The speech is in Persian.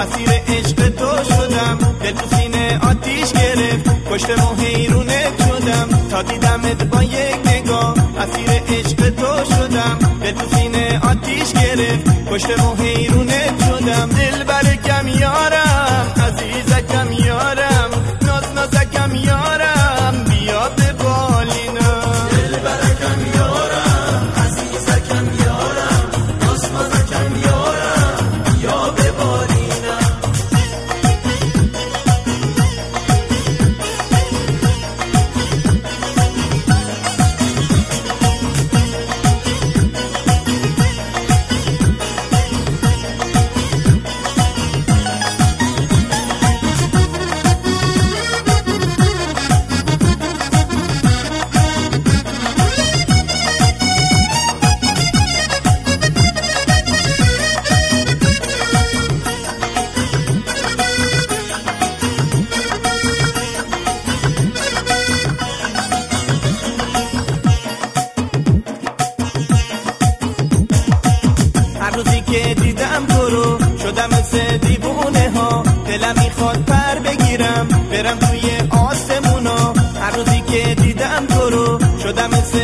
اسیر عشق تو شدم، دل تو سینه آتیش گرفت، کشته و حیرونت شدم، تا دیدمت با یک نگاه. اسیر عشق تو شدم، دل تو سینه آتیش گرفت، کشته و حیرونت شدم. دلبرکم یارم، عزیزکم یارم، ناز نازکم یارم، بیا به بالینم. دلبرکم یارم، عزیزکم یارم، ناز نازکم یارم، بیا به بالینم. هر روزی که دیدم تو رو شدم مثل دیوونه ها، دلم میخواد پر بگیرم برم توی آسمونا. هر روزی که دیدم تو رو شدم مثل